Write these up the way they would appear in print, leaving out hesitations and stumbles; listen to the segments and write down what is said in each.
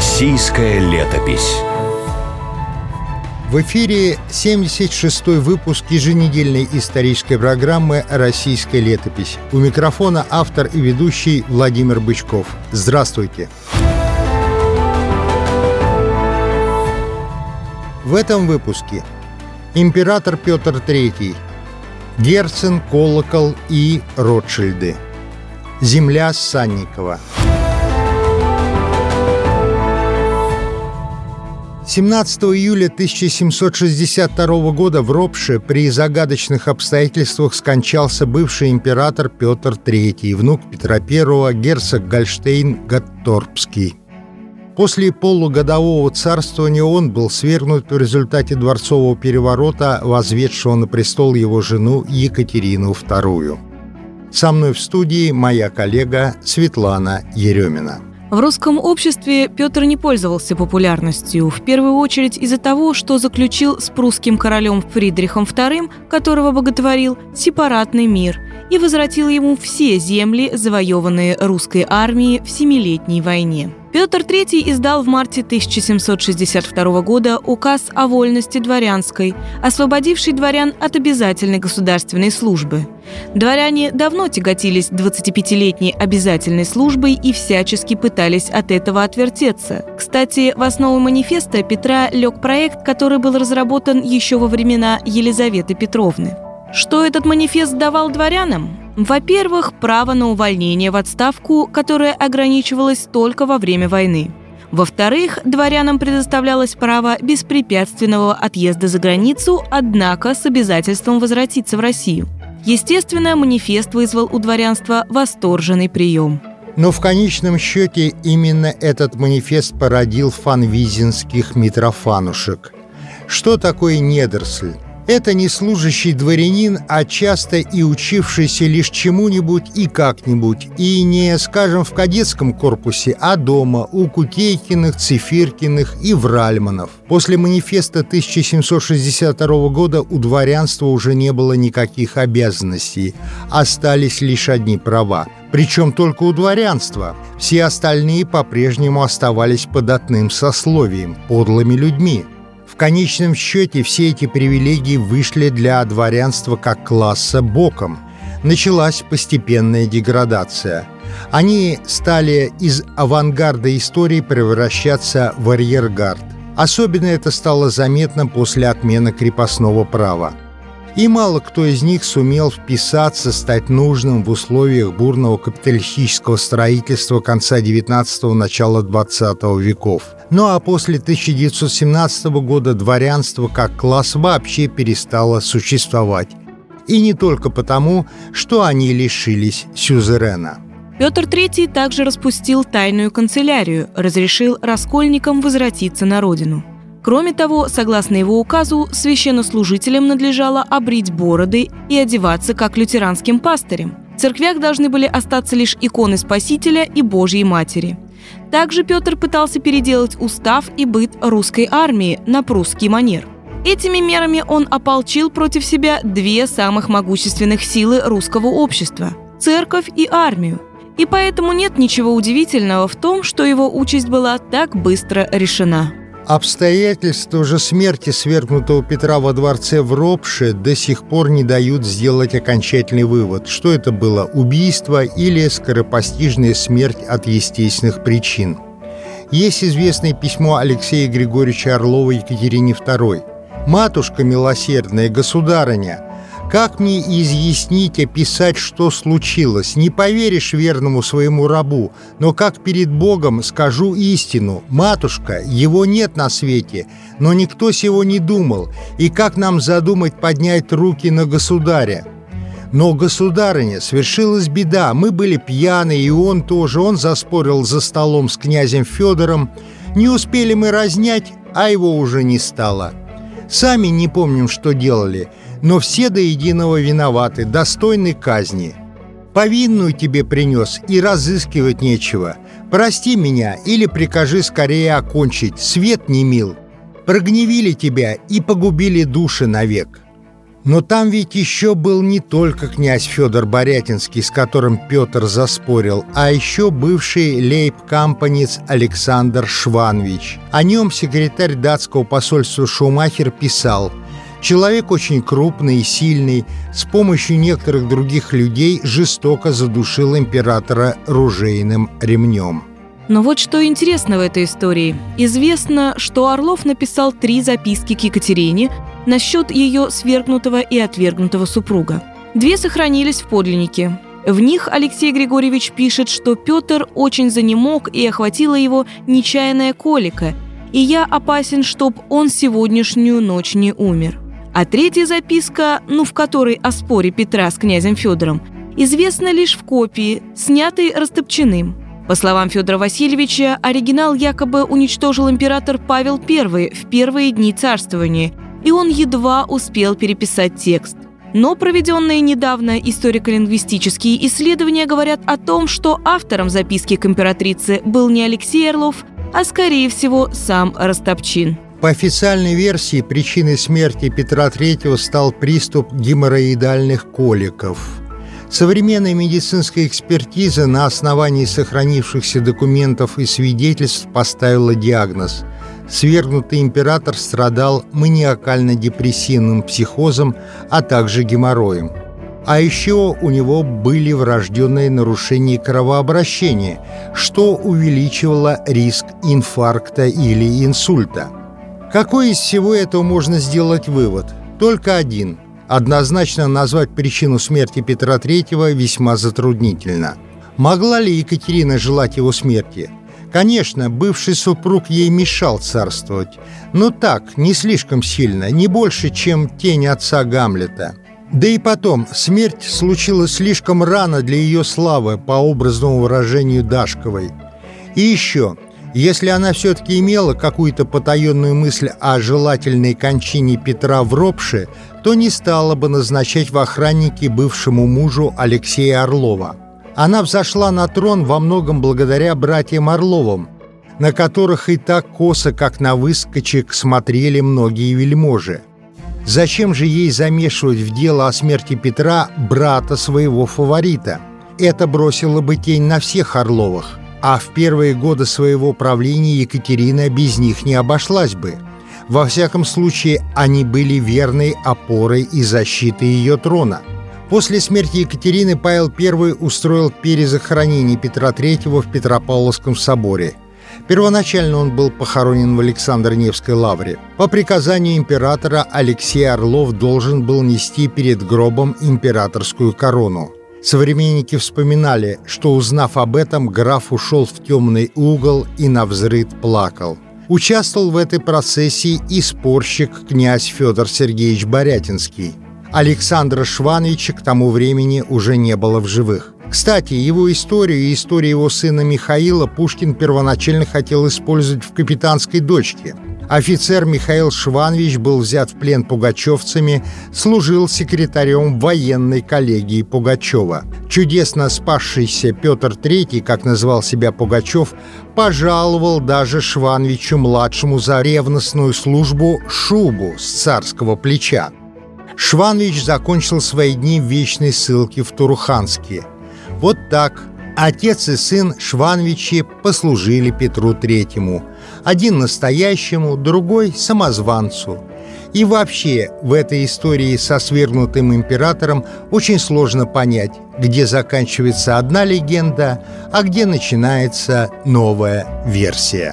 Российская летопись. В эфире 76-й выпуск еженедельной исторической программы «Российская летопись». У микрофона автор и ведущий Владимир Бычков. Здравствуйте! В этом выпуске император Петр III, Герцен, Колокол и Ротшильды, земля Санникова. 17 июля 1762 года в Ропше при загадочных обстоятельствах скончался бывший император Петр III, внук Петра I, герцог Гольштейн-Готторпский. После полугодового царствования он был свергнут в результате дворцового переворота, возведшего на престол его жену Екатерину II. Со мной в студии моя коллега Светлана Еремина. В русском обществе Петр не пользовался популярностью, в первую очередь из-за того, что заключил с прусским королем Фридрихом II, которого боготворил, сепаратный мир и возвратил ему все земли, завоеванные русской армией в Семилетней войне. Петр III издал в марте 1762 года указ о вольности дворянской, освободивший дворян от обязательной государственной службы. Дворяне давно тяготились 25-летней обязательной службой и всячески пытались от этого отвертеться. Кстати, в основу манифеста Петра лег проект, который был разработан еще во времена Елизаветы Петровны. Что этот манифест давал дворянам? Во-первых, право на увольнение в отставку, которое ограничивалось только во время войны. Во-вторых, дворянам предоставлялось право беспрепятственного отъезда за границу, однако с обязательством возвратиться в Россию. Естественно, манифест вызвал у дворянства восторженный прием. Но в конечном счете именно этот манифест породил фанвизинских митрофанушек. Что такое недоросль? Это не служащий дворянин, а часто и учившийся лишь чему-нибудь и как-нибудь, и не, скажем, в кадетском корпусе, а дома, у Кутейкиных, Цифиркиных и Вральманов. После манифеста 1762 года у дворянства уже не было никаких обязанностей, остались лишь одни права. Причем только у дворянства. Все остальные по-прежнему оставались податным сословием, подлыми людьми. В конечном счете все эти привилегии вышли для дворянства как класса боком. Началась постепенная деградация. Они стали из авангарда истории превращаться в арьергард. Особенно это стало заметно после отмены крепостного права. И мало кто из них сумел вписаться, стать нужным в условиях бурного капиталистического строительства конца XIX – начала XX веков. Ну а после 1917 года дворянство как класс вообще перестало существовать. И не только потому, что они лишились сюзерена. Петр III также распустил тайную канцелярию, разрешил раскольникам возвратиться на родину. Кроме того, согласно его указу, священнослужителям надлежало обрить бороды и одеваться как лютеранским пастырям. В церквях должны были остаться лишь иконы Спасителя и Божьей Матери. Также Петр пытался переделать устав и быт русской армии на прусский манер. Этими мерами он ополчил против себя две самых могущественных силы русского общества – церковь и армию. И поэтому нет ничего удивительного в том, что его участь была так быстро решена. Обстоятельства же смерти свергнутого Петра во дворце в Ропше до сих пор не дают сделать окончательный вывод, что это было убийство или скоропостижная смерть от естественных причин. Есть известное письмо Алексея Григорьевича Орлова Екатерине II. «Матушка милосердная, государыня, как мне изъяснить, описать, что случилось? Не поверишь верному своему рабу, но как перед Богом скажу истину. Матушка, его нет на свете, но никто сего не думал. И как нам задумать поднять руки на государя? Но, государыня, свершилась беда. Мы были пьяны, и он тоже. Он заспорил за столом с князем Федором. Не успели мы разнять, а его уже не стало. Сами не помним, что делали, но все до единого виноваты, достойны казни. Повинную тебе принес, и разыскивать нечего. Прости меня или прикажи скорее окончить, свет не мил. Прогневили тебя и погубили души навек». Но там ведь еще был не только князь Федор Борятинский, с которым Петр заспорил, а еще бывший лейб-кампанец Александр Шванвич. О нем секретарь датского посольства Шумахер писал: «Человек очень крупный и сильный, с помощью некоторых других людей жестоко задушил императора ружейным ремнем». Но вот что интересно в этой истории. Известно, что Орлов написал 3 записки к Екатерине насчет ее свергнутого и отвергнутого супруга. 2 сохранились в подлиннике. В них Алексей Григорьевич пишет, что Петр очень занемог и охватила его нечаянная колика, и я опасен, чтоб он сегодняшнюю ночь не умер. А 3-я записка, в которой о споре Петра с князем Федором, известна лишь в копии, снятой Растопчиным. По словам Федора Васильевича, оригинал якобы уничтожил император Павел I в первые дни царствования, и он едва успел переписать текст. Но проведенные недавно историко-лингвистические исследования говорят о том, что автором записки к императрице был не Алексей Орлов, а, скорее всего, сам Растопчин. По официальной версии, причиной смерти Петра III стал приступ геморроидальных коликов. Современная медицинская экспертиза на основании сохранившихся документов и свидетельств поставила диагноз: свергнутый император страдал маниакально-депрессивным психозом, а также геморроем. А еще у него были врожденные нарушения кровообращения, что увеличивало риск инфаркта или инсульта. Какой из всего этого можно сделать вывод? Только один. Однозначно назвать причину смерти Петра III весьма затруднительно. Могла ли Екатерина желать его смерти? Конечно, бывший супруг ей мешал царствовать, но так, не слишком сильно, не больше, чем тень отца Гамлета. Да и потом, смерть случилась слишком рано для ее славы, по образному выражению Дашковой. И еще, если она все-таки имела какую-то потаенную мысль о желательной кончине Петра в Ропше, то не стала бы назначать в охранники бывшему мужу Алексея Орлова. Она взошла на трон во многом благодаря братьям Орловым, на которых и так косо, как на выскочек, смотрели многие вельможи. Зачем же ей замешивать в дело о смерти Петра брата своего фаворита? Это бросило бы тень на всех Орловых, а в первые годы своего правления Екатерина без них не обошлась бы. Во всяком случае, они были верной опорой и защитой ее трона. После смерти Екатерины Павел I устроил перезахоронение Петра III в Петропавловском соборе. Первоначально он был похоронен в Александро-Невской лавре. По приказанию императора Алексей Орлов должен был нести перед гробом императорскую корону. Современники вспоминали, что, узнав об этом, граф ушел в темный угол и навзрыд плакал. Участвовал в этой процессии и спорщик князь Федор Сергеевич Борятинский. Александра Шванвича к тому времени уже не было в живых. Кстати, его историю и историю его сына Михаила Пушкин первоначально хотел использовать в «Капитанской дочке». Офицер Михаил Шванвич был взят в плен пугачевцами, служил секретарем военной коллегии Пугачева. Чудесно спасшийся Петр III, как назвал себя Пугачев, пожаловал даже Шванвичу-младшему за ревностную службу шубу с царского плеча. Шванвич закончил свои дни в вечной ссылке в Туруханске. Вот так отец и сын Шванвичи послужили Петру Третьему. Один настоящему, другой самозванцу. И вообще, в этой истории со свергнутым императором очень сложно понять, где заканчивается одна легенда, а где начинается новая версия.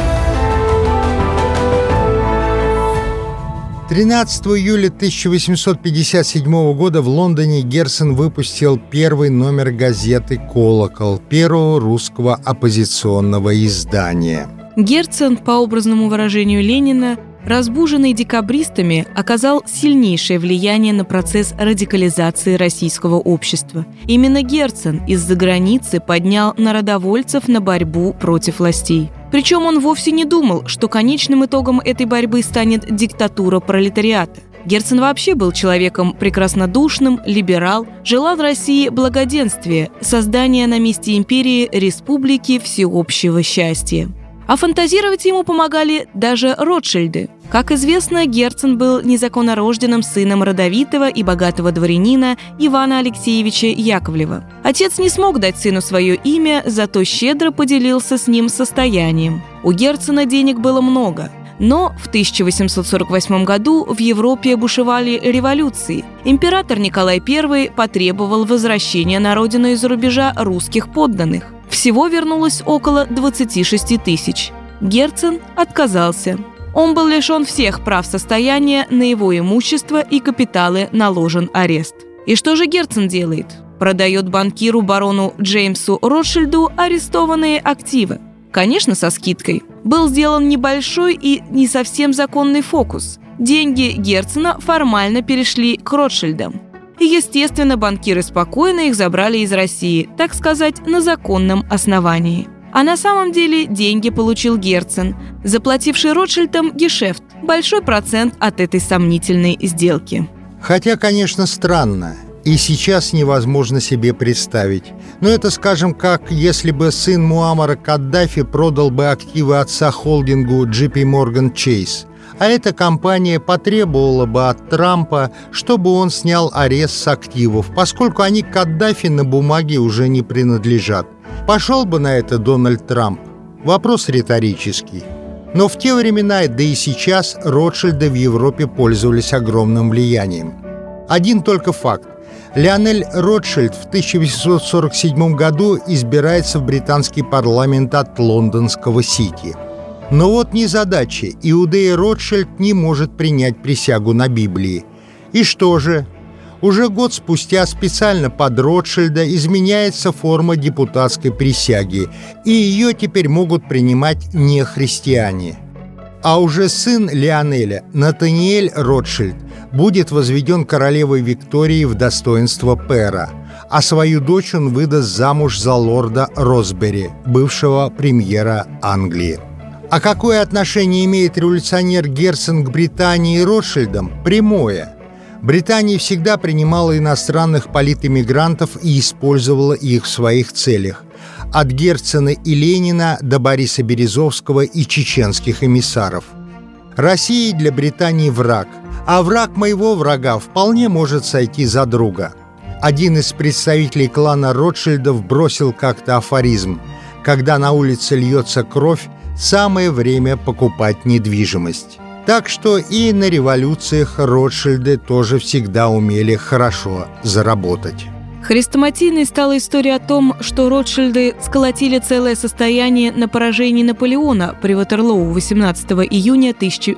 13 июля 1857 года в Лондоне Герцен выпустил первый номер газеты «Колокол», первого русского оппозиционного издания. Герцен, по образному выражению Ленина, разбуженный декабристами, оказал сильнейшее влияние на процесс радикализации российского общества. Именно Герцен из-за границы поднял народовольцев на борьбу против властей. Причем он вовсе не думал, что конечным итогом этой борьбы станет диктатура пролетариата. Герцен вообще был человеком прекраснодушным, либерал, желал в России благоденствия, создания на месте империи республики всеобщего счастья. А фантазировать ему помогали даже Ротшильды. Как известно, Герцен был незаконнорожденным сыном родовитого и богатого дворянина Ивана Алексеевича Яковлева. Отец не смог дать сыну свое имя, зато щедро поделился с ним состоянием. У Герцена денег было много. Но в 1848 году в Европе бушевали революции. Император Николай I потребовал возвращения на родину из-за рубежа русских подданных. Всего вернулось около 26 тысяч. Герцен отказался. Он был лишен всех прав состояния, на его имущество и капиталы наложен арест. И что же Герцен делает? Продает банкиру барону Джеймсу Ротшильду арестованные активы. Конечно, со скидкой. Был сделан небольшой и не совсем законный фокус. Деньги Герцена формально перешли к Ротшильдам. И, естественно, банкиры спокойно их забрали из России, так сказать, на законном основании. А на самом деле деньги получил Герцен, заплативший Ротшильдам гешефт, большой процент от этой сомнительной сделки. Хотя, конечно, странно. И сейчас невозможно себе представить. Но это, скажем, как если бы сын Муаммара Каддафи продал бы активы отца холдингу JP Morgan Chase. А эта компания потребовала бы от Трампа, чтобы он снял арест с активов, поскольку они Каддафи на бумаге уже не принадлежат. Пошел бы на это Дональд Трамп? Вопрос риторический. Но в те времена, да и сейчас, Ротшильды в Европе пользовались огромным влиянием. Один только факт. Лионель Ротшильд в 1847 году избирается в британский парламент от лондонского Сити. Но вот незадача, Иудея Ротшильд не может принять присягу на Библии. И что же? Уже год спустя специально под Ротшильда изменяется форма депутатской присяги, и ее теперь могут принимать нехристиане. А уже сын Лионеля, Натаниэль Ротшильд, будет возведен королевой Викторией в достоинство пэра, а свою дочь он выдаст замуж за лорда Росбери, бывшего премьера Англии. А какое отношение имеет революционер Герцен к Британии и Ротшильдам? Прямое. Британия всегда принимала иностранных политэмигрантов и использовала их в своих целях. От Герцена и Ленина до Бориса Березовского и чеченских эмиссаров. Россия для Британии враг, а враг моего врага вполне может сойти за друга. Один из представителей клана Ротшильдов бросил как-то афоризм: «Когда на улице льется кровь, самое время покупать недвижимость». Так что и на революциях Ротшильды тоже всегда умели хорошо заработать. Хрестоматийной стала история о том, что Ротшильды сколотили целое состояние на поражении Наполеона при Ватерлоу 18 июня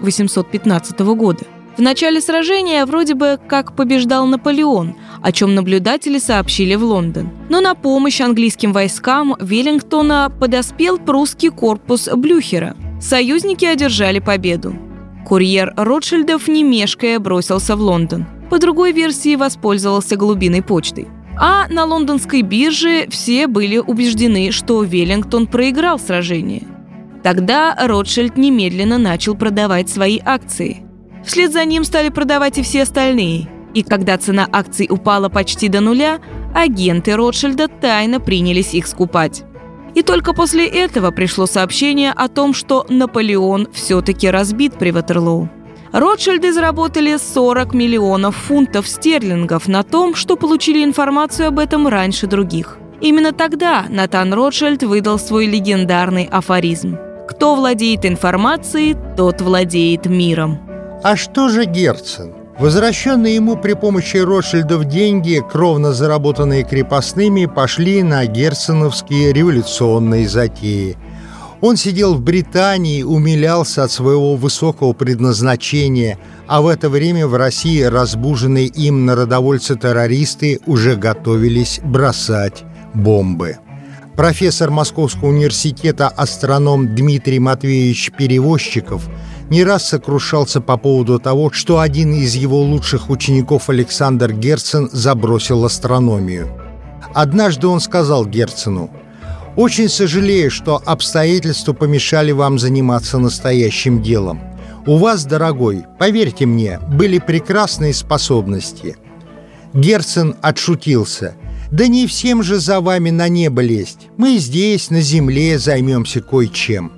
1815 года. В начале сражения вроде бы как побеждал Наполеон, о чем наблюдатели сообщили в Лондон. Но на помощь английским войскам Веллингтона подоспел прусский корпус Блюхера. Союзники одержали победу. Курьер Ротшильдов, не мешкая, бросился в Лондон. По другой версии, воспользовался голубиной почтой. А на лондонской бирже все были убеждены, что Веллингтон проиграл сражение. Тогда Ротшильд немедленно начал продавать свои акции. Вслед за ним стали продавать и все остальные. И когда цена акций упала почти до нуля, агенты Ротшильда тайно принялись их скупать. И только после этого пришло сообщение о том, что Наполеон все-таки разбит при Ватерлоу. Ротшильды заработали 40 миллионов фунтов стерлингов на том, что получили информацию об этом раньше других. Именно тогда Натан Ротшильд выдал свой легендарный афоризм: «Кто владеет информацией, тот владеет миром». А что же Герцен? Возвращенные ему при помощи Ротшильдов деньги, кровно заработанные крепостными, пошли на герценовские революционные затеи. Он сидел в Британии, умилялся от своего высокого предназначения, а в это время в России разбуженные им народовольцы-террористы уже готовились бросать бомбы. Профессор Московского университета астроном Дмитрий Матвеевич Перевозчиков не раз сокрушался по поводу того, что один из его лучших учеников, Александр Герцен, забросил астрономию. Однажды он сказал Герцену: «Очень сожалею, что обстоятельства помешали вам заниматься настоящим делом. У вас, дорогой, поверьте мне, были прекрасные способности». Герцен отшутился: «Да не всем же за вами на небо лезть. Мы здесь, на земле, займемся кое-чем».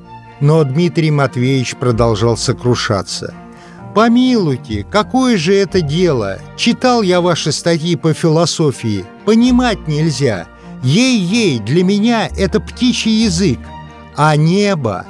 Но Дмитрий Матвеевич продолжал сокрушаться. «Помилуйте, какое же это дело? Читал я ваши статьи по философии. Понимать нельзя. Ей-ей, для меня это птичий язык. А небо...»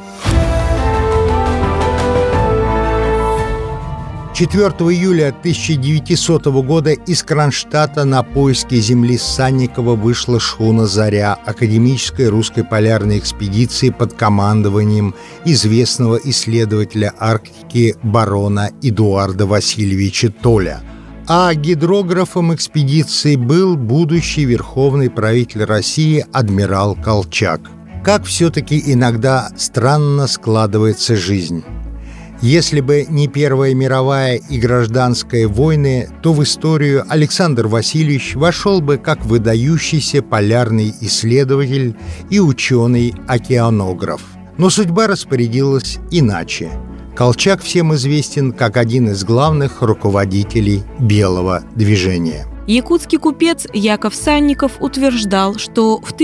4 июля 1900 года из Кронштадта на поиски земли Санникова вышла шхуна «Заря» академической русской полярной экспедиции под командованием известного исследователя Арктики барона Эдуарда Васильевича Толля. А гидрографом экспедиции был будущий верховный правитель России адмирал Колчак. Как все-таки иногда странно складывается жизнь. Если бы не Первая мировая и гражданская войны, то в историю Александр Васильевич вошел бы как выдающийся полярный исследователь и ученый-океанограф. Но судьба распорядилась иначе. Колчак всем известен как один из главных руководителей Белого движения. Якутский купец Яков Санников утверждал, что в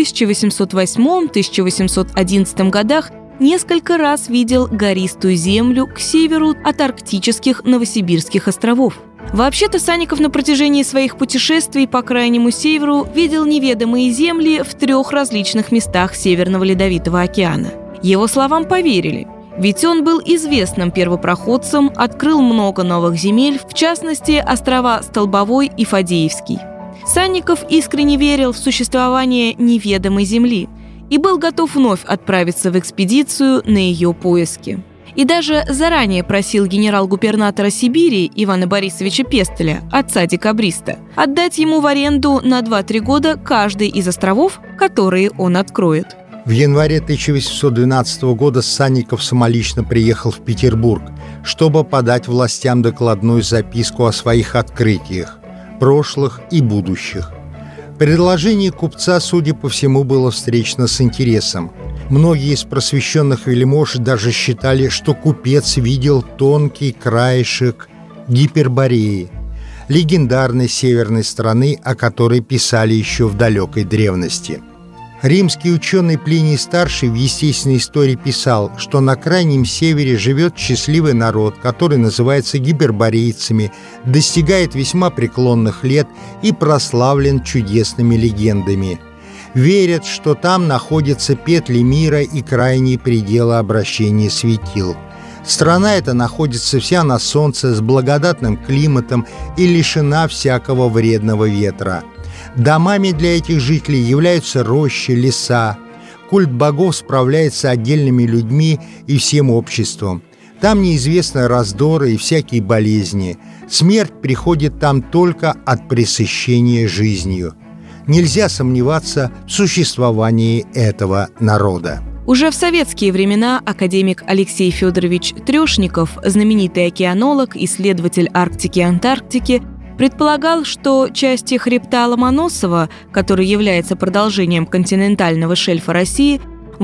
1808-1811 годах несколько раз видел гористую землю к северу от арктических Новосибирских островов. Вообще-то Санников на протяжении своих путешествий по крайнему северу видел неведомые земли в 3 различных местах Северного Ледовитого океана. Его словам поверили, ведь он был известным первопроходцем, открыл много новых земель, в частности, острова Столбовой и Фадеевский. Санников искренне верил в существование неведомой земли и был готов вновь отправиться в экспедицию на ее поиски. И даже заранее просил генерал-губернатора Сибири Ивана Борисовича Пестеля, отца декабриста, отдать ему в аренду на 2-3 года каждый из островов, которые он откроет. В январе 1812 года Санников самолично приехал в Петербург, чтобы подать властям докладную записку о своих открытиях, прошлых и будущих. Предложение купца, судя по всему, было встречено с интересом. Многие из просвещенных вельмож даже считали, что купец видел тонкий краешек Гипербореи, легендарной северной страны, о которой писали еще в далекой древности. Римский ученый Плиний-старший в естественной истории писал, что на крайнем севере живет счастливый народ, который называется гиперборейцами, достигает весьма преклонных лет и прославлен чудесными легендами. Верят, что там находятся петли мира и крайние пределы обращения светил. Страна эта находится вся на солнце, с благодатным климатом и лишена всякого вредного ветра. Домами для этих жителей являются рощи, леса. Культ богов справляется отдельными людьми и всем обществом. Там неизвестны раздоры и всякие болезни. Смерть приходит там только от пресыщения жизнью. Нельзя сомневаться в существовании этого народа. Уже в советские времена академик Алексей Федорович Трёшников, знаменитый океанолог, исследователь Арктики и Антарктики, предполагал, что части хребта Ломоносова, который является продолжением континентального шельфа России,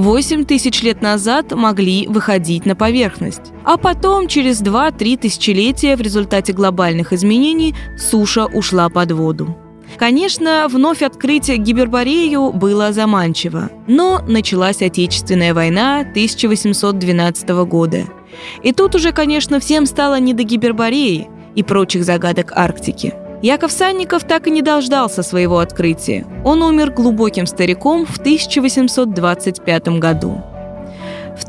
8 тысяч лет назад могли выходить на поверхность. А потом, через 2-3 тысячелетия, в результате глобальных изменений, суша ушла под воду. Конечно, вновь открыть Гиперборею было заманчиво, но началась Отечественная война 1812 года. И тут уже, конечно, всем стало не до Гипербореи и прочих загадок Арктики. Яков Санников так и не дождался своего открытия. Он умер глубоким стариком в 1825 году. В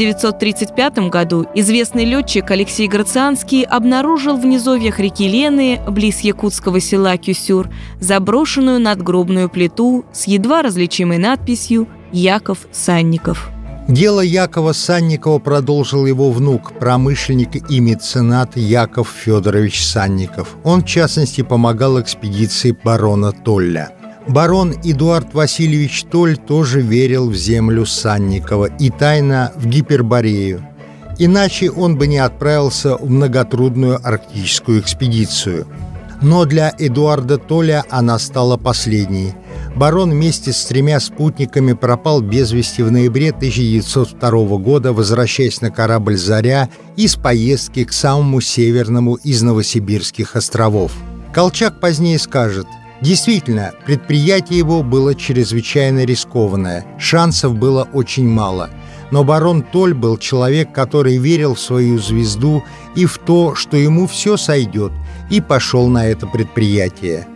1935 году известный летчик Алексей Грацианский обнаружил в низовьях реки Лены, близ якутского села Кюсюр, заброшенную надгробную плиту с едва различимой надписью «Яков Санников». Дело Якова Санникова продолжил его внук, промышленник и меценат Яков Федорович Санников. Он, в частности, помогал экспедиции барона Толля. Барон Эдуард Васильевич Толь тоже верил в землю Санникова и тайно в Гиперборею. Иначе он бы не отправился в многотрудную арктическую экспедицию. Но для Эдуарда Толля она стала последней. Барон вместе с 3 спутниками пропал без вести в ноябре 1902 года, возвращаясь на корабль «Заря» из поездки к самому северному из Новосибирских островов. Колчак позднее скажет: Действительно, предприятие его было чрезвычайно рискованное, шансов было очень мало. Но барон Толь был человек, который верил в свою звезду и в то, что ему все сойдет, и пошел на это предприятие.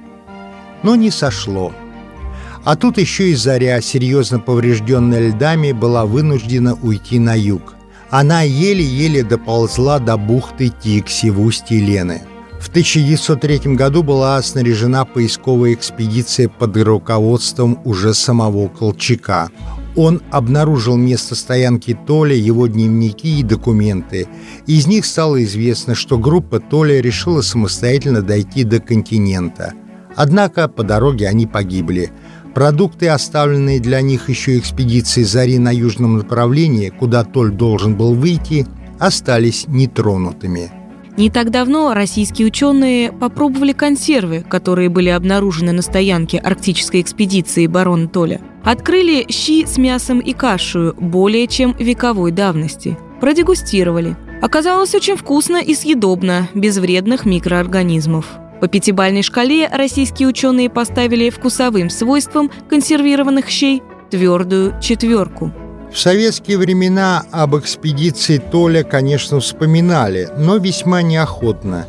Но не сошло. А тут еще и Заря, серьезно поврежденная льдами, была вынуждена уйти на юг. Она еле-еле доползла до бухты Тикси в устье Лены. В 1903 году была снаряжена поисковая экспедиция под руководством уже самого Колчака. Он обнаружил место стоянки Толя, его дневники и документы. Из них стало известно, что группа Толя решила самостоятельно дойти до континента. Однако по дороге они погибли. Продукты, оставленные для них еще экспедицией Зари на южном направлении, куда Толь должен был выйти, остались нетронутыми. Не так давно российские ученые попробовали консервы, которые были обнаружены на стоянке арктической экспедиции барона Толя. Открыли щи с мясом и кашею более чем вековой давности. Продегустировали. Оказалось очень вкусно и съедобно, без вредных микроорганизмов. По 5-бальной шкале российские ученые поставили вкусовым свойствам консервированных щей твердую 4. В советские времена об экспедиции Толя, конечно, вспоминали, но весьма неохотно.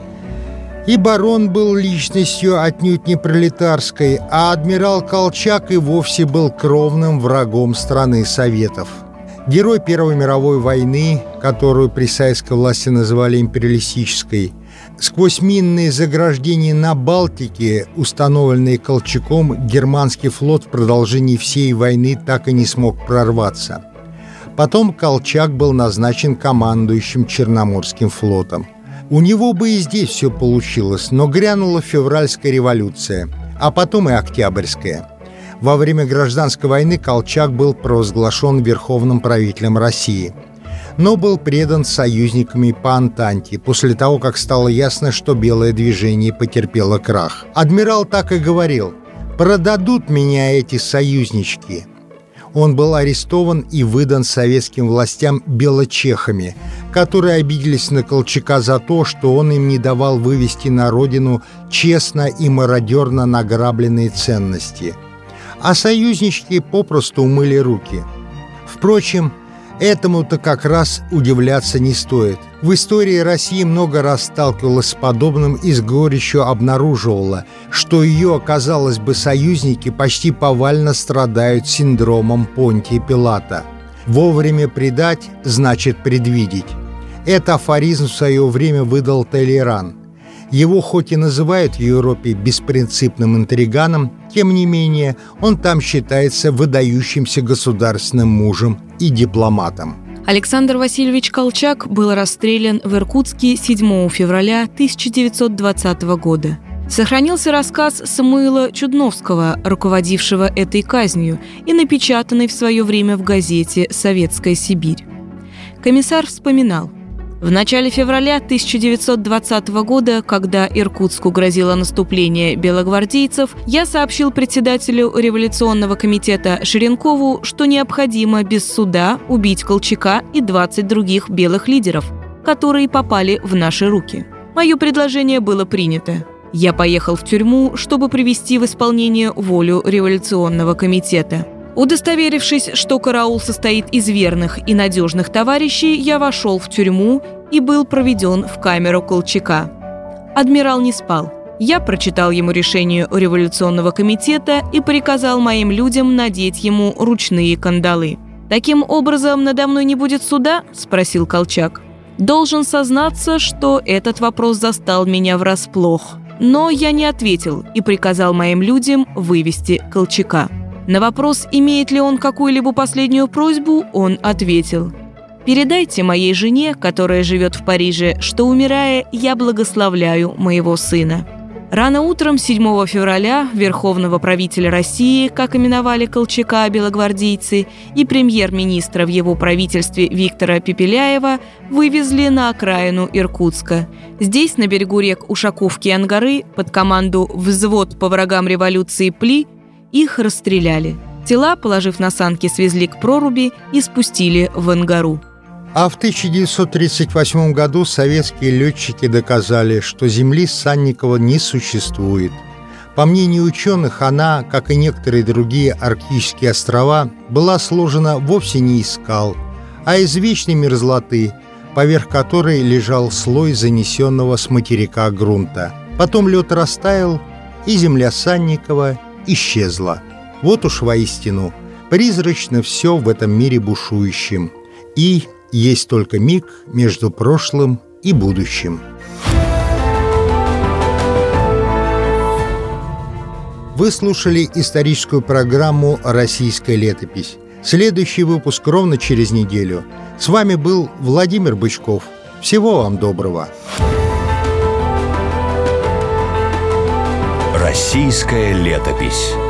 И барон был личностью отнюдь не пролетарской, а адмирал Колчак и вовсе был кровным врагом страны Советов. Герой Первой мировой войны, которую при советской власти называли империалистической, сквозь минные заграждения на Балтике, установленные Колчаком, германский флот в продолжении всей войны так и не смог прорваться. Потом Колчак был назначен командующим Черноморским флотом. У него бы и здесь все получилось, но грянула февральская революция, а потом и октябрьская. Во время гражданской войны Колчак был провозглашен верховным правителем России, но был предан союзниками по Антанте после того, как стало ясно, что белое движение потерпело крах. Адмирал так и говорил: «Продадут меня эти союзнички». Он был арестован и выдан советским властям белочехами, которые обиделись на Колчака за то, что он им не давал вывести на родину честно и мародерно награбленные ценности. А союзнички попросту умыли руки. Впрочем, этому-то как раз удивляться не стоит. В истории России много раз сталкивалась с подобным и с горечью обнаруживала, что ее, казалось бы, союзники почти повально страдают синдромом Понтия Пилата. «Вовремя предать значит предвидеть». Это афоризм в свое время выдал Толеран. Его хоть и называют в Европе беспринципным интриганом, тем не менее он там считается выдающимся государственным мужем и дипломатом. Александр Васильевич Колчак был расстрелян в Иркутске 7 февраля 1920 года. Сохранился рассказ Самуила Чудновского, руководившего этой казнью, и напечатанный в свое время в газете «Советская Сибирь». Комиссар вспоминал: в начале февраля 1920 года, когда Иркутску грозило наступление белогвардейцев, я сообщил председателю революционного комитета Ширенкову, что необходимо без суда убить Колчака и 20 других белых лидеров, которые попали в наши руки. Мое предложение было принято. Я поехал в тюрьму, чтобы привести в исполнение волю революционного комитета. Удостоверившись, что караул состоит из верных и надежных товарищей, я вошел в тюрьму и был проведен в камеру Колчака. Адмирал не спал. Я прочитал ему решение революционного комитета и приказал моим людям надеть ему ручные кандалы. «Таким образом, надо мной не будет суда?» – спросил Колчак. Должен сознаться, что этот вопрос застал меня врасплох. Но я не ответил и приказал моим людям вывести Колчака. На вопрос, имеет ли он какую-либо последнюю просьбу, он ответил: «Передайте моей жене, которая живет в Париже, что, умирая, я благословляю моего сына». Рано утром 7 февраля верховного правителя России, как именовали Колчака белогвардейцы, и премьер-министра в его правительстве Виктора Пепеляева вывезли на окраину Иркутска. Здесь, на берегу рек Ушаковки и Ангары, под команду «Взвод по врагам революции Пли», их расстреляли. Тела, положив на санки, свезли к проруби и спустили в Ангару. А в 1938 году советские летчики доказали, что земли Санникова не существует. По мнению ученых, она, как и некоторые другие арктические острова, была сложена вовсе не из скал, а из вечной мерзлоты, поверх которой лежал слой занесенного с материка грунта. Потом лед растаял, и земля Санникова исчезла. Вот уж воистину призрачно все в этом мире бушующем, и есть только миг между прошлым и будущим. Вы слушали историческую программу «Российская летопись». Следующий выпуск ровно через неделю. С вами был Владимир Бычков. Всего вам доброго. Российская летопись.